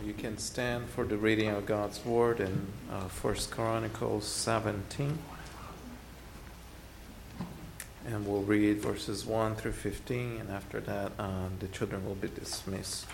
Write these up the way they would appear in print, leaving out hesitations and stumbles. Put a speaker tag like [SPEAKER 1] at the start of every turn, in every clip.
[SPEAKER 1] You can stand for the reading of God's Word in 1 Chronicles 17. And we'll read verses 1 through 15, and after that the children will be dismissed.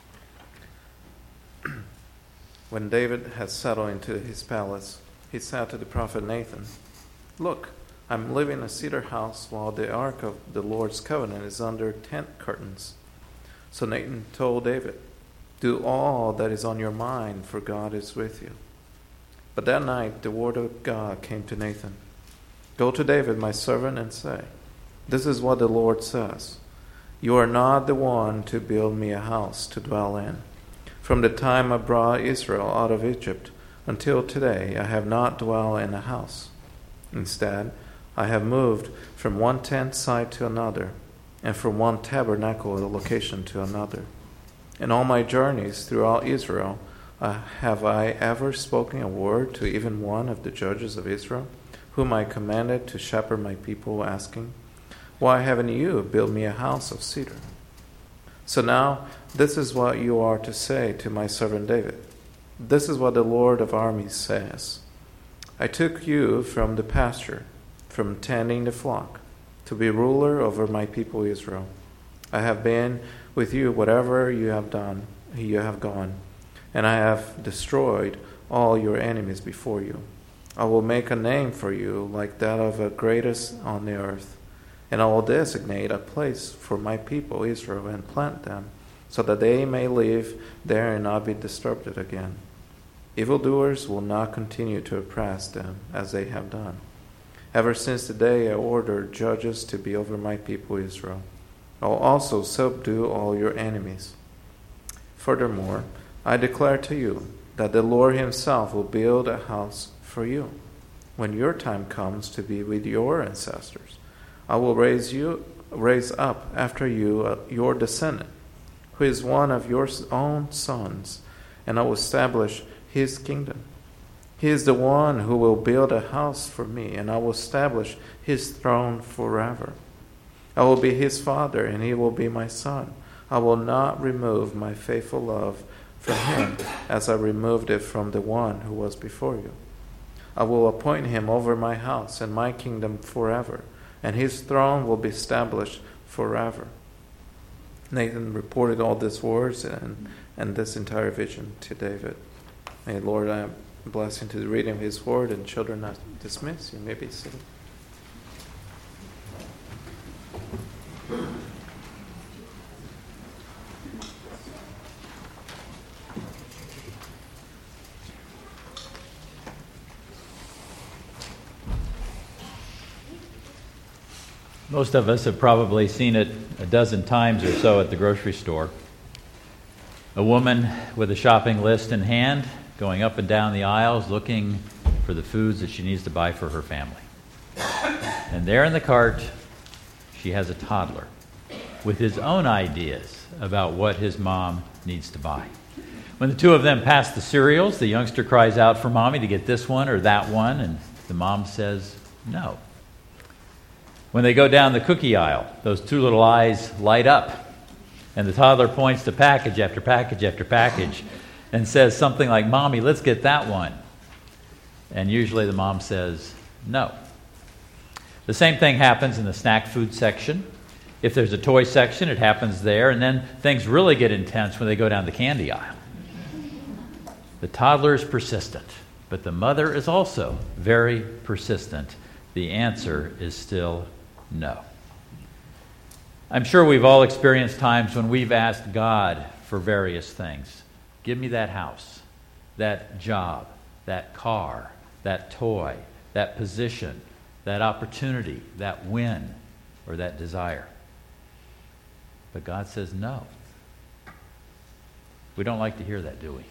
[SPEAKER 1] When David had settled into his palace, he said to the prophet Nathan, "Look, I'm living in a cedar house while the ark of the Lord's covenant is under tent curtains." So Nathan told David, "Do all that is on your mind, for God is with you." But that night the word of God came to Nathan. "Go to David, my servant, and say, 'This is what the Lord says. You are not the one to build me a house to dwell in. From the time I brought Israel out of Egypt until today, I have not dwelled in a house. Instead, I have moved from one tent site to another, and from one tabernacle location to another. In all my journeys throughout Israel, have I ever spoken a word to even one of the judges of Israel, whom I commanded to shepherd my people, asking, Why haven't you built me a house of cedar?' So now, this is what you are to say to my servant David. This is what the Lord of armies says. I took you from the pasture, from tending the flock, to be ruler over my people Israel. I have been with you whatever you have done, you have gone, and I have destroyed all your enemies before you. I will make a name for you like that of the greatest on the earth, and I will designate a place for my people Israel and plant them, so that they may live there and not be disturbed again. Evildoers will not continue to oppress them as they have done, ever since the day I ordered judges to be over my people Israel. I will also subdue all your enemies. Furthermore, I declare to you that the Lord himself will build a house for you. When your time comes to be with your ancestors, I will raise up after you your descendant, who is one of your own sons, and I will establish his kingdom. He is the one who will build a house for me, and I will establish his throne forever. I will be his father, and he will be my son. I will not remove my faithful love from him, as I removed it from the one who was before you. I will appoint him over my house and my kingdom forever, and his throne will be established forever." Nathan reported all these words and this entire vision to David. May the Lord add a blessing to the reading of his word, and children are dismissed. You may be seated.
[SPEAKER 2] Most of us have probably seen it a dozen times or so at the grocery store. A woman with a shopping list in hand, going up and down the aisles looking for the foods that she needs to buy for her family. And there in the cart, she has a toddler with his own ideas about what his mom needs to buy. When the two of them pass the cereals, the youngster cries out for mommy to get this one or that one, and the mom says no. When they go down the cookie aisle, those two little eyes light up, and the toddler points to package after package after package and says something like, "Mommy, let's get that one." And usually the mom says no. The same thing happens in the snack food section. If there's a toy section, it happens there, and then things really get intense when they go down the candy aisle. The toddler is persistent, but the mother is also very persistent. The answer is still no. I'm sure we've all experienced times when we've asked God for various things. Give me that house, that job, that car, that toy, that position, that opportunity, that win, or that desire. But God says no. We don't like to hear that, do we?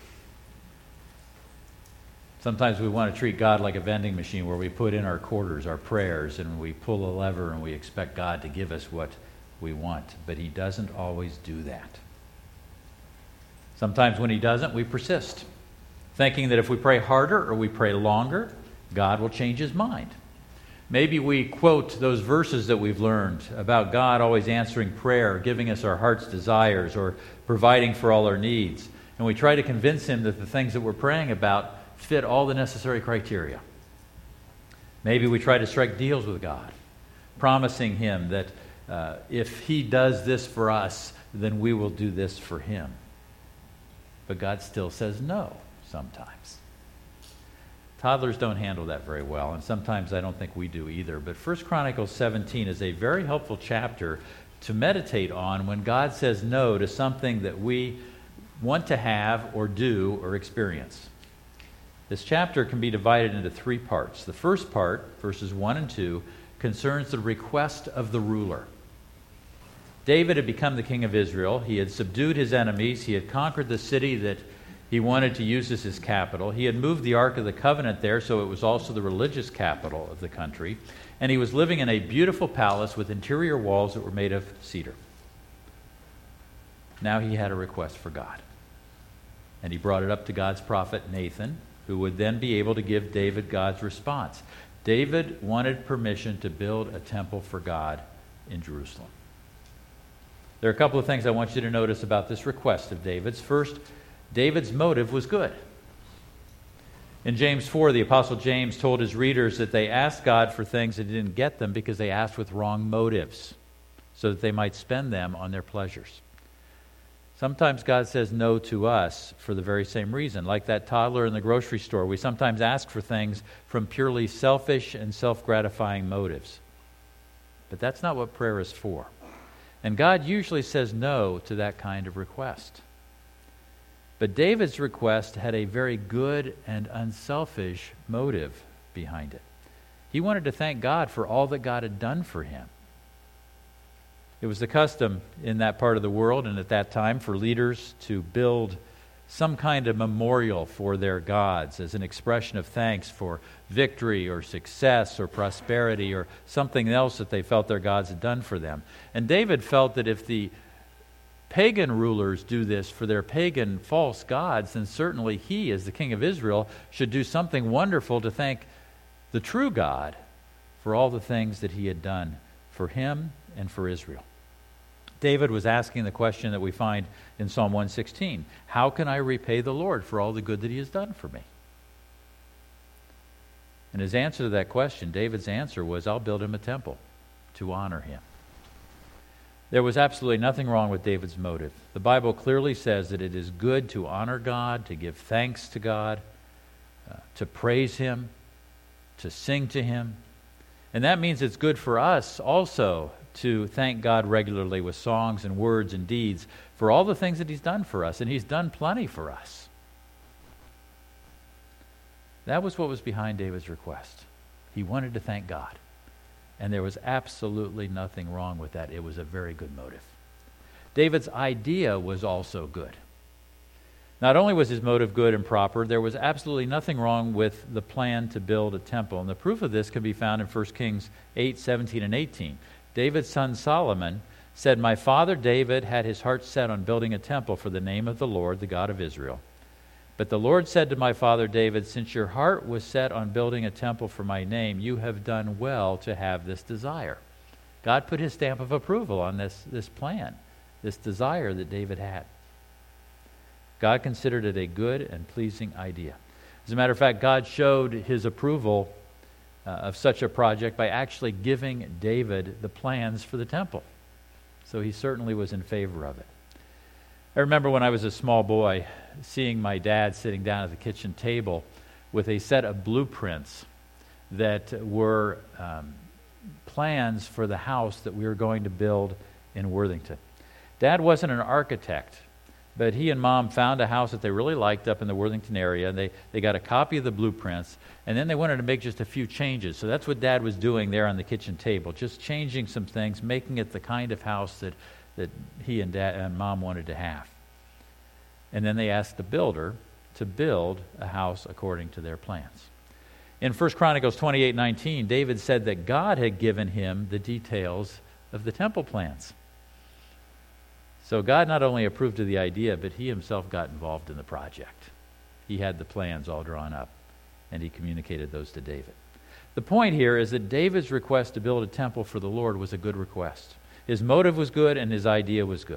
[SPEAKER 2] Sometimes we want to treat God like a vending machine where we put in our quarters, our prayers, and we pull a lever and we expect God to give us what we want. But he doesn't always do that. Sometimes when he doesn't, we persist, thinking that if we pray harder or we pray longer, God will change his mind. Maybe we quote those verses that we've learned about God always answering prayer, giving us our heart's desires, or providing for all our needs. and we try to convince him that the things that we're praying about fit all the necessary criteria. Maybe we try to strike deals with God, promising him that if he does this for us, then we will do this for him. But God still says no sometimes. Toddlers don't handle that very well, and sometimes I don't think we do either. But 1 Chronicles 17 is a very helpful chapter to meditate on when God says no to something that we want to have or do or experience. This chapter can be divided into 3 parts. The first part, verses 1 and 2, concerns the request of the ruler. David had become the king of Israel. He had subdued his enemies. He had conquered the city that he wanted to use as his capital. He had moved the Ark of the Covenant there, so it was also the religious capital of the country. And he was living in a beautiful palace with interior walls that were made of cedar. Now he had a request for God. And he brought it up to God's prophet Nathan, who would then be able to give David God's response. David wanted permission to build a temple for God in Jerusalem. There are a couple of things I want you to notice about this request of David's. First, David's motive was good. In James 4, the Apostle James told his readers that they asked God for things and didn't get them because they asked with wrong motives, so that they might spend them on their pleasures. Sometimes God says no to us for the very same reason. Like that toddler in the grocery store, we sometimes ask for things from purely selfish and self-gratifying motives. But that's not what prayer is for. And God usually says no to that kind of request. But David's request had a very good and unselfish motive behind it. He wanted to thank God for all that God had done for him. It was the custom in that part of the world and at that time for leaders to build some kind of memorial for their gods as an expression of thanks for victory or success or prosperity or something else that they felt their gods had done for them. And David felt that if the pagan rulers do this for their pagan false gods, then certainly he, as the king of Israel, should do something wonderful to thank the true God for all the things that he had done for him and for Israel. David was asking the question that we find in Psalm 116. How can I repay the Lord for all the good that he has done for me? And his answer to that question, David's answer was, I'll build him a temple to honor him. There was absolutely nothing wrong with David's motive. The Bible clearly says that it is good to honor God, to give thanks to God, to praise him, to sing to him. And that means it's good for us also to thank God regularly with songs and words and deeds for all the things that he's done for us. And he's done plenty for us. That was what was behind David's request. He wanted to thank God. And there was absolutely nothing wrong with that. It was a very good motive. David's idea was also good. Not only was his motive good and proper, there was absolutely nothing wrong with the plan to build a temple. And the proof of this can be found in 1 Kings 8, 17 and 18. David's son Solomon said, My father David had his heart set on building a temple for the name of the Lord, the God of Israel. But the Lord said to my father David, Since your heart was set on building a temple for my name, you have done well to have this desire. God put his stamp of approval on this plan, this desire that David had. God considered it a good and pleasing idea. As a matter of fact, God showed his approval of such a project by actually giving David the plans for the temple. So he certainly was in favor of it. I remember when I was a small boy seeing my dad sitting down at the kitchen table with a set of blueprints that were plans for the house that we were going to build in Worthington. Dad wasn't an architect, but he and Mom found a house that they really liked up in the Worthington area, and they got a copy of the blueprints, and then they wanted to make just a few changes. So that's what Dad was doing there on the kitchen table, just changing some things, making it the kind of house that he and Dad and Mom wanted to have. And then they asked the builder to build a house according to their plans. In 1 Chronicles 28:19, David said that God had given him the details of the temple plans. So God not only approved of the idea, but he himself got involved in the project. He had the plans all drawn up, and he communicated those to David. The point here is that David's request to build a temple for the Lord was a good request. His motive was good, and his idea was good.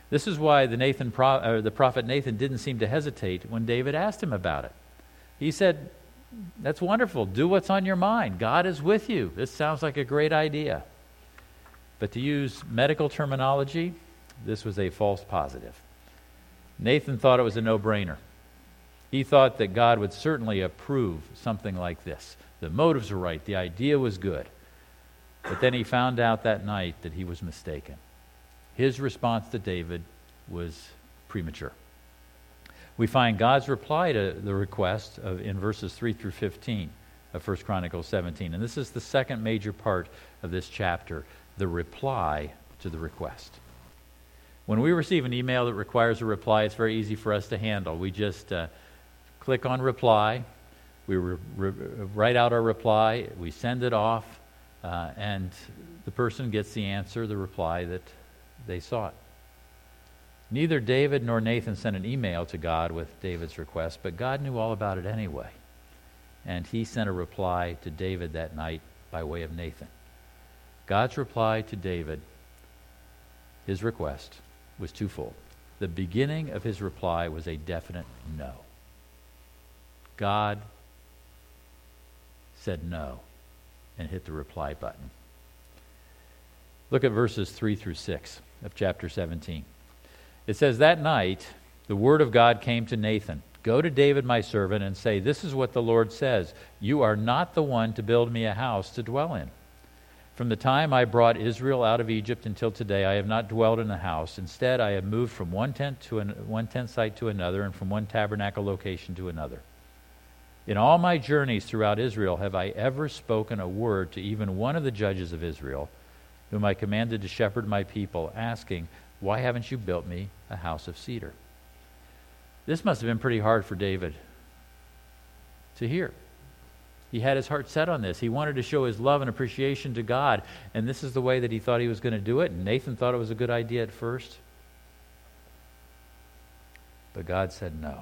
[SPEAKER 2] This is why the prophet Nathan didn't seem to hesitate when David asked him about it. He said, "That's wonderful. Do what's on your mind. God is with you. This sounds like a great idea." But to use medical terminology, this was a false positive. Nathan thought it was a no-brainer. He thought that God would certainly approve something like this. The motives were right. The idea was good. But then he found out that night that he was mistaken. His response to David was premature. We find God's reply to the request in verses 3 through 15 of 1 Chronicles 17. And this is the second major part of this chapter, the reply to the request. When we receive an email that requires a reply, it's very easy for us to handle. We just click on reply, we write out our reply, we send it off, and the person gets the answer, the reply that they sought. Neither David nor Nathan sent an email to God with David's request, but God knew all about it anyway. And he sent a reply to David that night by way of Nathan. God's reply to David, his request, was twofold. The beginning of his reply was a definite no. God said no and hit the reply button. Look at verses 3 through 6 of chapter 17. It says, "That night the word of God came to Nathan. Go to David my servant and say, 'This is what the Lord says. You are not the one to build me a house to dwell in. From the time I brought Israel out of Egypt until today, I have not dwelled in a house. Instead, I have moved from one tent site to another, and from one tabernacle location to another. In all my journeys throughout Israel, have I ever spoken a word to even one of the judges of Israel, whom I commanded to shepherd my people, asking, why haven't you built me a house of cedar?'" This must have been pretty hard for David to hear. He had his heart set on this. He wanted to show his love and appreciation to God, and this is the way that he thought he was going to do it. And Nathan thought it was a good idea at first. But God said no.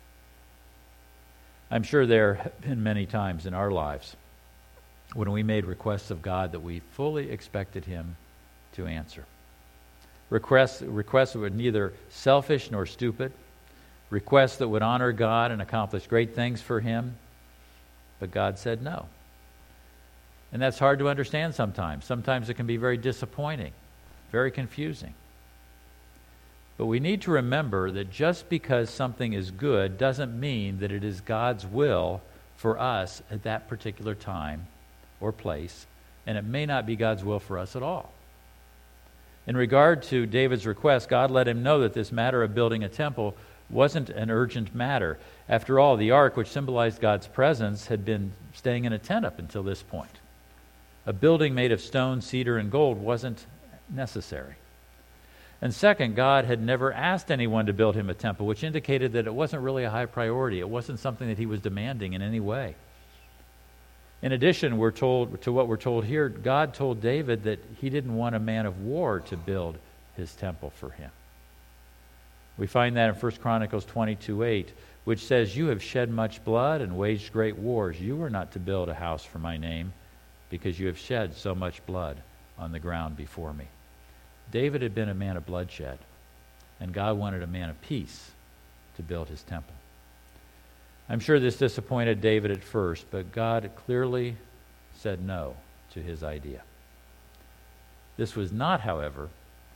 [SPEAKER 2] I'm sure there have been many times in our lives when we made requests of God that we fully expected him to answer. Requests that were neither selfish nor stupid. Requests that would honor God and accomplish great things for him. But God said no. And that's hard to understand sometimes. Sometimes it can be very disappointing, very confusing. But we need to remember that just because something is good doesn't mean that it is God's will for us at that particular time or place, and it may not be God's will for us at all. In regard to David's request, God let him know that this matter of building a temple wasn't an urgent matter. After all, the ark, which symbolized God's presence, had been staying in a tent up until this point. A building made of stone, cedar, and gold wasn't necessary. And second, God had never asked anyone to build him a temple, which indicated that it wasn't really a high priority. It wasn't something that he was demanding in any way. In addition, we're told here, God told David that he didn't want a man of war to build his temple for him. We find that in 1 Chronicles 22:8, which says, "You have shed much blood and waged great wars. You are not to build a house for my name, because you have shed so much blood on the ground before me." David had been a man of bloodshed, and God wanted a man of peace to build his temple. I'm sure this disappointed David at first, but God clearly said no to his idea. This was not, however,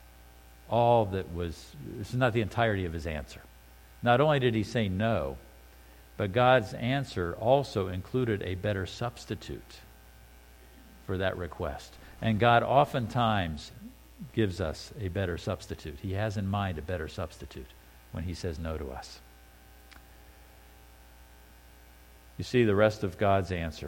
[SPEAKER 2] this is not the entirety of his answer. Not only did he say no, but God's answer also included a better substitute for that request. And God oftentimes gives us a better substitute. He has in mind a better substitute when he says no to us. You see, the rest of God's answer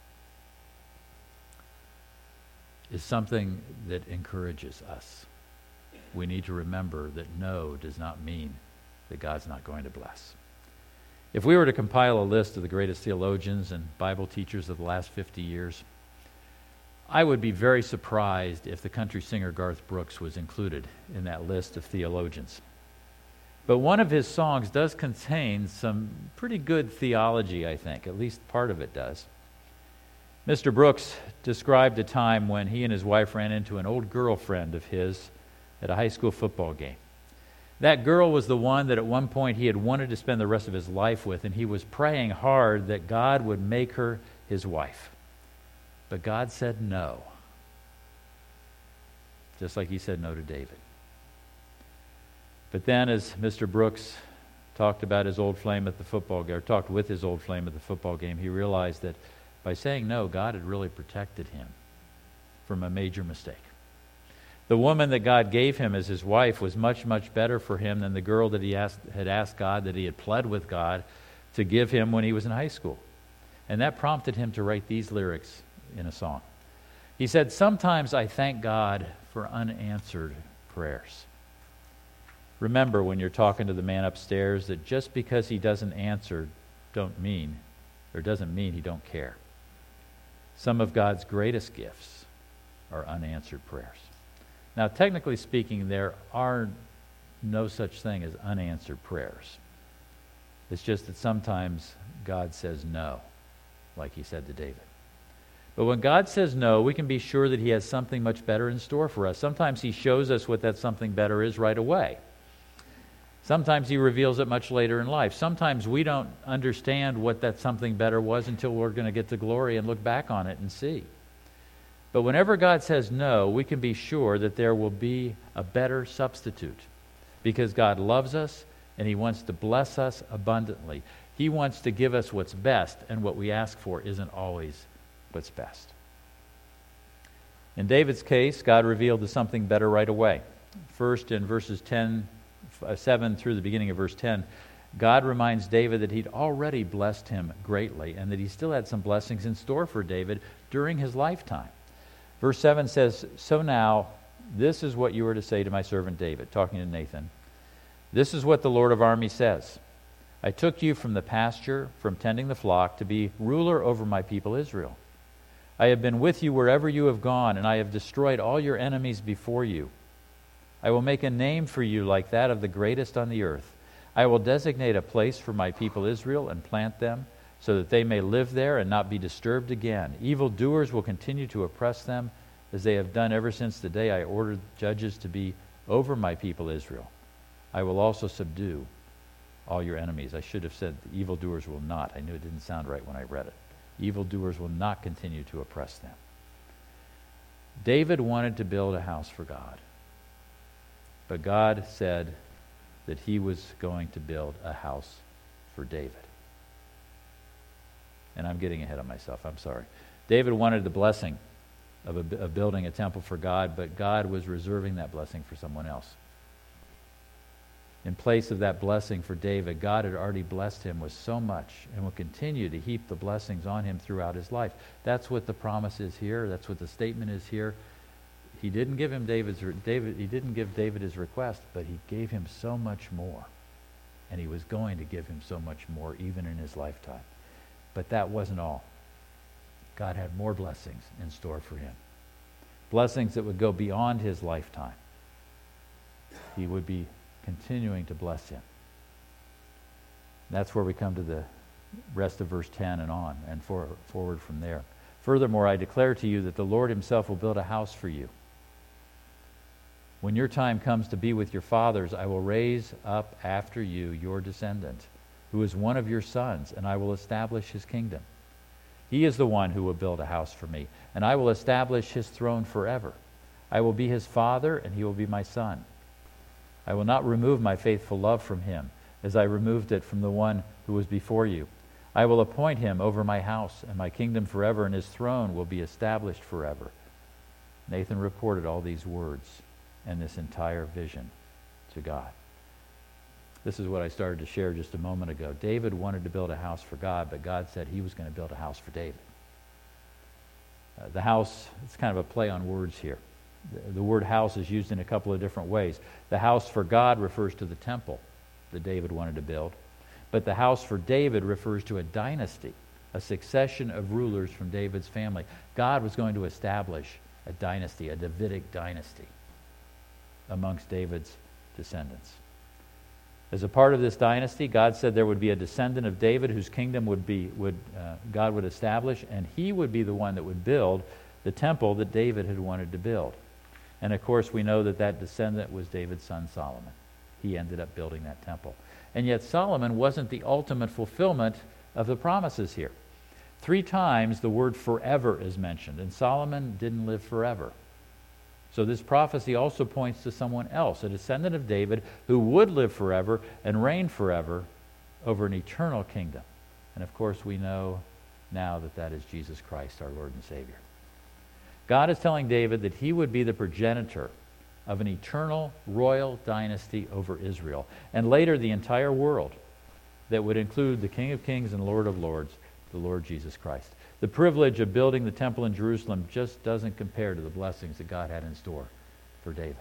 [SPEAKER 2] is something that encourages us. We need to remember that no does not mean that God's not going to bless. If we were to compile a list of the greatest theologians and Bible teachers of the last 50 years, I would be very surprised if the country singer Garth Brooks was included in that list of theologians. But one of his songs does contain some pretty good theology, I think. At least part of it does. Mr. Brooks described a time when he and his wife ran into an old girlfriend of his at a high school football game. That girl was the one that at one point he had wanted to spend the rest of his life with, and he was praying hard that God would make her his wife. But God said no. Just like he said no to David. But then, as Mr. Brooks talked about his old flame at the football game, or talked with his old flame at the football game, he realized that by saying no, God had really protected him from a major mistake. The woman that God gave him as his wife was much, much better for him than the girl that he had asked God, that he had pled with God to give him when he was in high school. And that prompted him to write these lyrics in a song. He said, "Sometimes I thank God for unanswered prayers." Remember when you're talking to the man upstairs that just because he doesn't answer doesn't mean he don't care. Some of God's greatest gifts are unanswered prayers. Now, technically speaking, there are no such thing as unanswered prayers. It's just that sometimes God says no, like he said to David. But when God says no, we can be sure that he has something much better in store for us. Sometimes he shows us what that something better is right away. Sometimes he reveals it much later in life. Sometimes we don't understand what that something better was until we're going to get to glory and look back on it and see. But whenever God says no, we can be sure that there will be a better substitute, because God loves us and he wants to bless us abundantly. He wants to give us what's best, and what we ask for isn't always what's best. In David's case, God revealed something better right away. First, in verses 7 through the beginning of verse 10, God reminds David that he'd already blessed him greatly and that he still had some blessings in store for David during his lifetime. Verse 7 says, "So now, this is what you are to say to my servant David," talking to Nathan. "This is what the Lord of armies says. I took you from the pasture, from tending the flock, to be ruler over my people Israel. I have been with you wherever you have gone, and I have destroyed all your enemies before you. I will make a name for you like that of the greatest on the earth. I will designate a place for my people Israel and plant them, so that they may live there and not be disturbed again. Evildoers will continue to oppress them, as they have done ever since the day I ordered judges to be over my people Israel. I will also subdue all your enemies." I should have said the evildoers will not. I knew it didn't sound right when I read it. Evildoers will not continue to oppress them. David wanted to build a house for God. But God said that he was going to build a house for David. And I'm getting ahead of myself. I'm sorry. David wanted the blessing of building a temple for God, but God was reserving that blessing for someone else. In place of that blessing for David, God had already blessed him with so much and will continue to heap the blessings on him throughout his life. That's what the promise is here. That's what the statement is here. He didn't give David his request, but he gave him so much more. And he was going to give him so much more even in his lifetime. But that wasn't all. God had more blessings in store for him. Blessings that would go beyond his lifetime. He would be continuing to bless him. That's where we come to the rest of verse 10 and on, and forward from there. "Furthermore, I declare to you that the Lord himself will build a house for you. When your time comes to be with your fathers, I will raise up after you your descendant, who is one of your sons, and I will establish his kingdom. He is the one who will build a house for me, and I will establish his throne forever. I will be his father, and he will be my son. I will not remove my faithful love from him, as I removed it from the one who was before you. I will appoint him over my house and my kingdom forever, and his throne will be established forever." Nathan reported all these words and this entire vision to God. This is what I started to share just a moment ago. David wanted to build a house for God, but God said he was going to build a house for David. The house, it's kind of a play on words here. The word house is used in a couple of different ways. The house for God refers to the temple that David wanted to build. But the house for David refers to a dynasty, a succession of rulers from David's family. God was going to establish a dynasty, a Davidic dynasty, amongst David's descendants. As a part of this dynasty, God said there would be a descendant of David whose kingdom God would establish, and he would be the one that would build the temple that David had wanted to build. And of course, we know that descendant was David's son Solomon. he ended up building that temple. And yet Solomon wasn't the ultimate fulfillment of the promises here. 3 times the word forever is mentioned, and Solomon didn't live forever. So this prophecy also points to someone else, a descendant of David who would live forever and reign forever over an eternal kingdom. And of course we know now that that is Jesus Christ, our Lord and Savior. God is telling David that he would be the progenitor of an eternal royal dynasty over Israel, and later the entire world, that would include the King of Kings and Lord of Lords, the Lord Jesus Christ. The privilege of building the temple in Jerusalem just doesn't compare to the blessings that God had in store for David.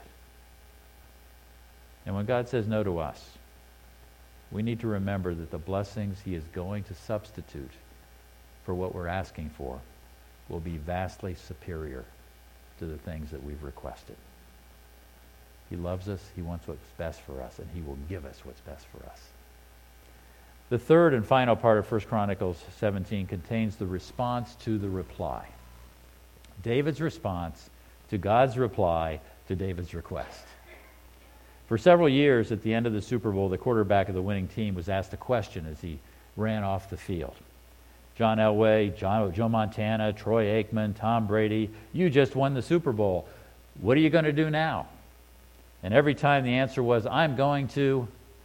[SPEAKER 2] And when God says no to us, we need to remember that the blessings he is going to substitute for what we're asking for will be vastly superior to the things that we've requested. He loves us, he wants what's best for us, and he will give us what's best for us. The third and final part of 1 Chronicles 17 contains the response to the reply. David's response to God's reply to David's request. For several years at the end of the Super Bowl, the quarterback of the winning team was asked a question as he ran off the field. John Elway, Joe Montana, Troy Aikman, Tom Brady, you just won the Super Bowl. What are you going to do now? And every time the answer was, I'm going to...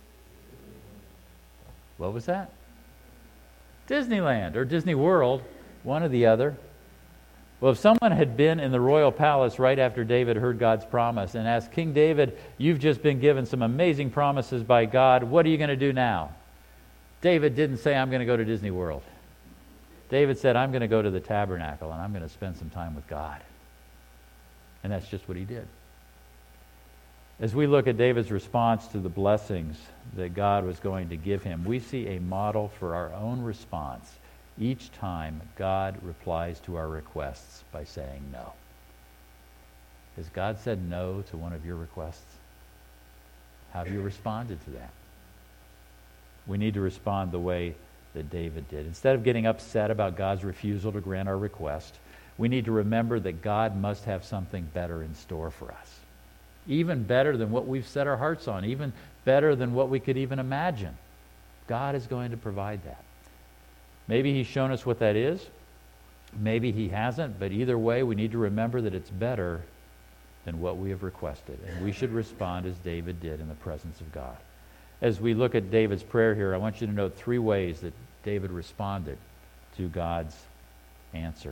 [SPEAKER 2] What was that? Disneyland or Disney World, one or the other. Well, if someone had been in the royal palace right after David heard God's promise and asked, King David, you've just been given some amazing promises by God. What are you going to do now? David didn't say, I'm going to go to Disney World. David said, I'm going to go to the tabernacle and I'm going to spend some time with God. And that's just what he did. As we look at David's response to the blessings that God was going to give him, we see a model for our own response each time God replies to our requests by saying no. Has God said no to one of your requests? How have you responded to that? We need to respond the way that David did. Instead of getting upset about God's refusal to grant our request, we need to remember that God must have something better in store for us. Even better than what we've set our hearts on, even better than what we could even imagine. God is going to provide that. Maybe he's shown us what that is. Maybe he hasn't, but either way, we need to remember that it's better than what we have requested. And we should respond as David did in the presence of God. As we look at David's prayer here, I want you to note 3 ways that David responded to God's answer.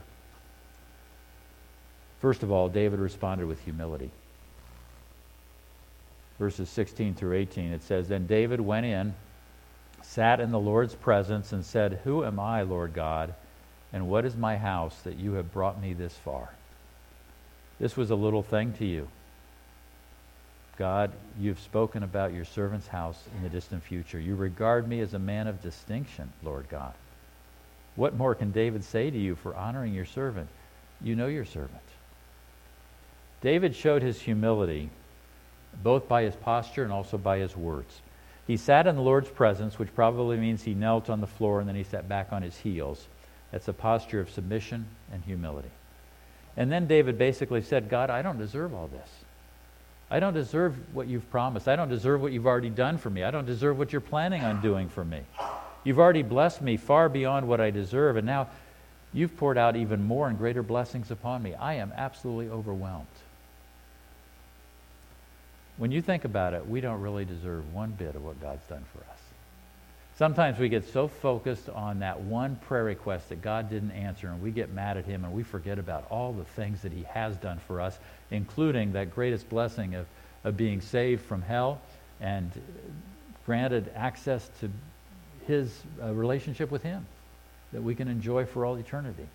[SPEAKER 2] First of all, David responded with humility. Verses 16 through 18, it says, Then David went in, sat in the Lord's presence, and said, Who am I, Lord God, and what is my house that you have brought me this far? This was a little thing to you. God, you've spoken about your servant's house in the distant future. You regard me as a man of distinction, Lord God. What more can David say to you for honoring your servant? You know your servant. David showed his humility both by his posture and also by his words. He sat in the Lord's presence, which probably means he knelt on the floor and then he sat back on his heels. That's a posture of submission and humility. And then David basically said, God, I don't deserve all this. I don't deserve what you've promised. I don't deserve what you've already done for me. I don't deserve what you're planning on doing for me. You've already blessed me far beyond what I deserve, and now you've poured out even more and greater blessings upon me. I am absolutely overwhelmed. When you think about it, we don't really deserve one bit of what God's done for us. Sometimes we get so focused on that one prayer request that God didn't answer, and we get mad at him, and we forget about all the things that he has done for us, including that greatest blessing of being saved from hell and granted access to his relationship with him that we can enjoy for all eternity.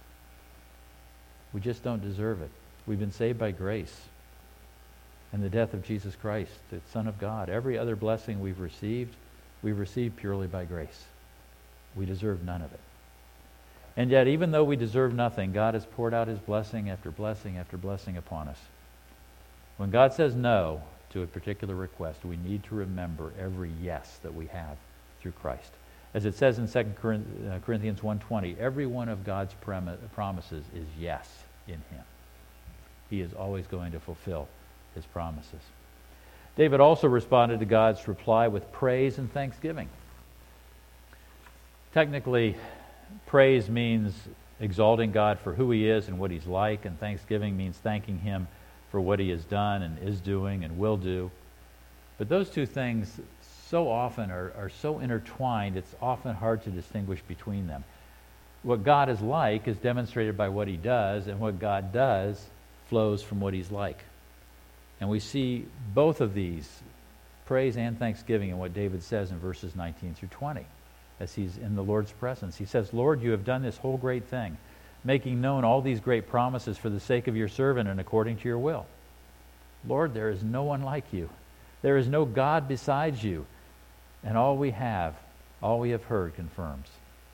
[SPEAKER 2] We just don't deserve it. We've been saved by grace and the death of Jesus Christ, the Son of God. Every other blessing we've received purely by grace. We deserve none of it. And yet, even though we deserve nothing, God has poured out his blessing after blessing after blessing upon us. When God says no to a particular request, we need to remember every yes that we have through Christ. As it says in 2 Corinthians 1:20, every one of God's promises is yes in him. He is always going to fulfill his promises. David also responded to God's reply with praise and thanksgiving. Technically, praise means exalting God for who he is and what he's like, and thanksgiving means thanking him for what he has done and is doing and will do. But those two things so often are so intertwined, it's often hard to distinguish between them. What God is like is demonstrated by what he does, and what God does flows from what he's like. And we see both of these, praise and thanksgiving, in what David says in verses 19 through 20, as he's in the Lord's presence. He says, Lord, you have done this whole great thing, making known all these great promises for the sake of your servant and according to your will. Lord, there is no one like you. There is no God besides you. And all we have heard confirms.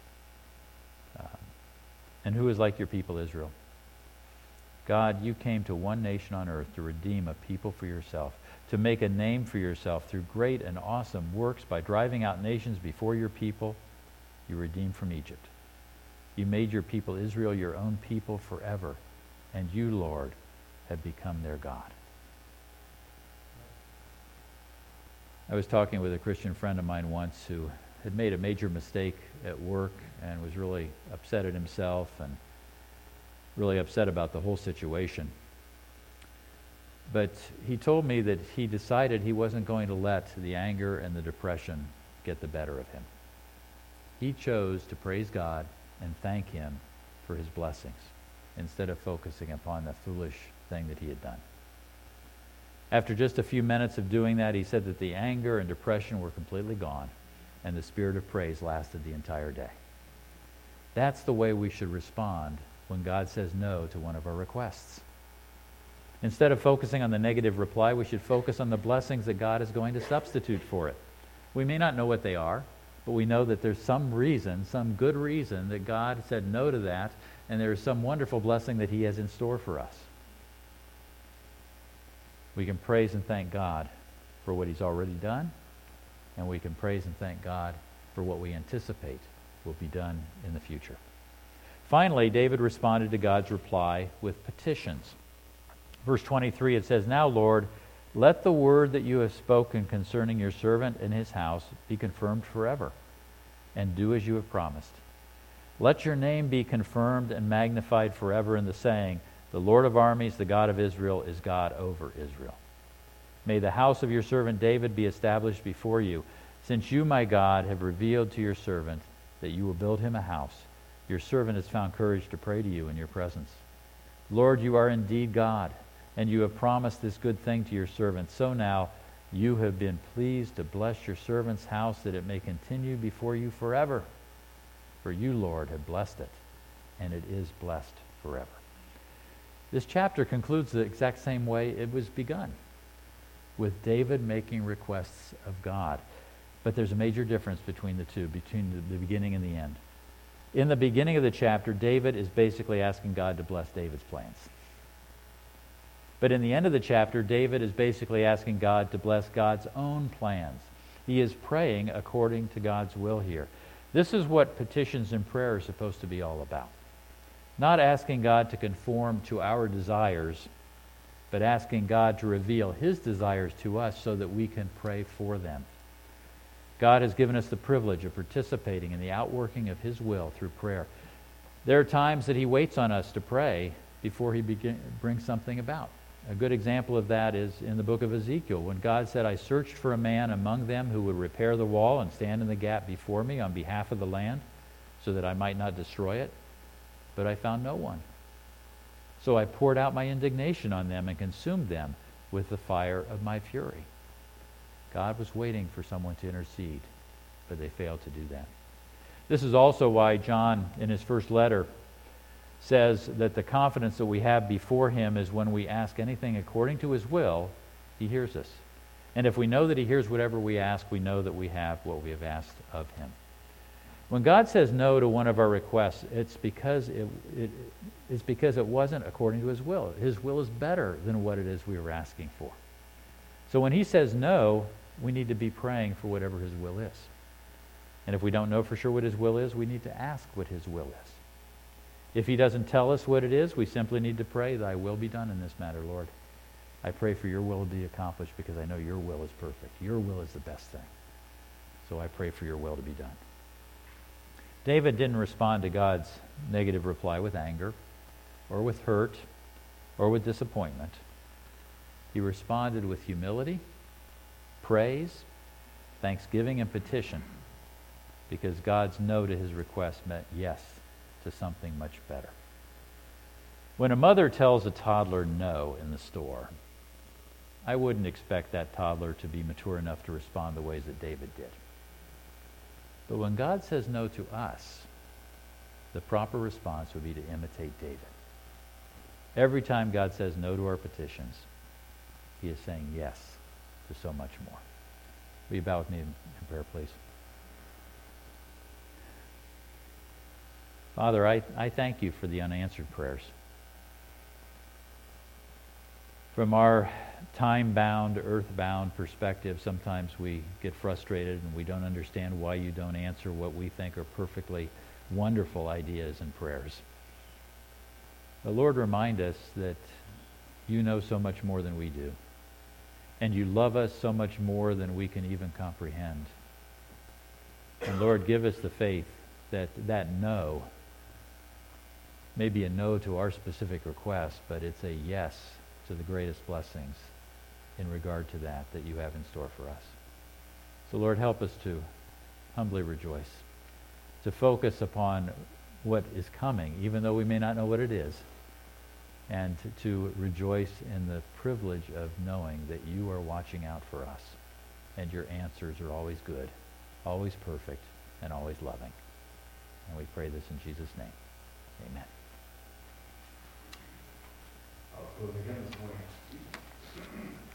[SPEAKER 2] And who is like your people, Israel? God, you came to one nation on earth to redeem a people for yourself, to make a name for yourself through great and awesome works by driving out nations before your people. You redeemed from Egypt. You made your people Israel your own people forever, and you, Lord, have become their God. I was talking with a Christian friend of mine once who had made a major mistake at work and was really upset at himself and really upset about the whole situation. But he told me that he decided he wasn't going to let the anger and the depression get the better of him. He chose to praise God and thank him for his blessings instead of focusing upon the foolish thing that he had done. After just a few minutes of doing that, he said that the anger and depression were completely gone, and the spirit of praise lasted the entire day. That's the way we should respond when God says no to one of our requests. Instead of focusing on the negative reply, we should focus on the blessings that God is going to substitute for it. We may not know what they are, but we know that there's some reason, some good reason, that God said no to that, and there is some wonderful blessing that he has in store for us. We can praise and thank God for what he's already done, and we can praise and thank God for what we anticipate will be done in the future. Finally, David responded to God's reply with petitions. Verse 23, it says, Now, Lord, let the word that you have spoken concerning your servant and his house be confirmed forever, and do as you have promised. Let your name be confirmed and magnified forever in the saying, The Lord of armies, the God of Israel, is God over Israel. May the house of your servant David be established before you, since you, my God, have revealed to your servant that you will build him a house. Your servant has found courage to pray to you in your presence. Lord, you are indeed God, and you have promised this good thing to your servant. So now you have been pleased to bless your servant's house, that it may continue before you forever. For you, Lord, have blessed it, and it is blessed forever. This chapter concludes the exact same way it was begun, with David making requests of God. But there's a major difference between the two, between the beginning and the end. In the beginning of the chapter, David is basically asking God to bless David's plans. But in the end of the chapter, David is basically asking God to bless God's own plans. He is praying according to God's will here. This is what petitions and prayer are supposed to be all about. Not asking God to conform to our desires, but asking God to reveal his desires to us so that we can pray for them. God has given us the privilege of participating in the outworking of his will through prayer. There are times that he waits on us to pray before he brings something about. A good example of that is in the book of Ezekiel, when God said, I searched for a man among them who would repair the wall and stand in the gap before me on behalf of the land, so that I might not destroy it. But I found no one. So I poured out my indignation on them and consumed them with the fire of my fury. God was waiting for someone to intercede, but they failed to do that. This is also why John, in his first letter, says that the confidence that we have before him is when we ask anything according to his will, he hears us. And if we know that he hears whatever we ask, we know that we have what we have asked of him. When God says no to one of our requests, it's because it wasn't according to his will. His will is better than what it is we were asking for. So when he says no, we need to be praying for whatever his will is. And if we don't know for sure what his will is, we need to ask what his will is. If he doesn't tell us what it is, we simply need to pray, Thy will be done in this matter, Lord. I pray for your will to be accomplished because I know your will is perfect. Your will is the best thing. So I pray for your will to be done. David didn't respond to God's negative reply with anger or with hurt or with disappointment. He responded with humility, praise, thanksgiving, and petition, because God's no to his request meant yes to something much better. When a mother tells a toddler no in the store, I wouldn't expect that toddler to be mature enough to respond the ways that David did. But when God says no to us, the proper response would be to imitate David. Every time God says no to our petitions, he is saying yes to so much more. Will you bow with me in prayer, please? Father, I thank you for the unanswered prayers. From our time-bound, earth-bound perspective, sometimes we get frustrated and we don't understand why you don't answer what we think are perfectly wonderful ideas and prayers. But Lord, remind us that you know so much more than we do. And you love us so much more than we can even comprehend. And Lord, give us the faith that that no may be a no to our specific request, but it's a yes to the greatest blessings in regard to that you have in store for us. So Lord, help us to humbly rejoice, to focus upon what is coming, even though we may not know what it is, and to rejoice in the privilege of knowing that you are watching out for us, and your answers are always good, always perfect, and always loving. And we pray this in Jesus' name. Amen.
[SPEAKER 3] I'll close again this morning.